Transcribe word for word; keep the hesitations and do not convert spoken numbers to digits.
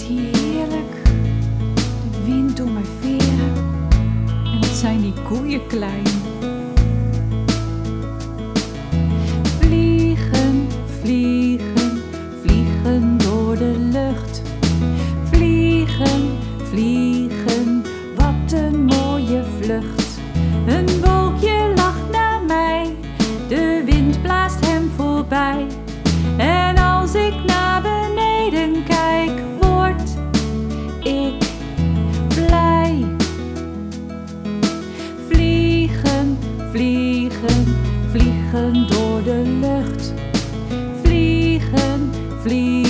hier heerlijk. De wind door mijn veren. En wat zijn die koeien klein. Vliegen, vliegen, vliegen door de lucht. Vliegen, vliegen, wat een mooie vlucht. Een wolkje lacht naar mij, de wind blaast hem voorbij. En als ik naar beneden kijk, word ik blij. Vliegen, vliegen, vliegen door de lucht. Vliegen, vliegen.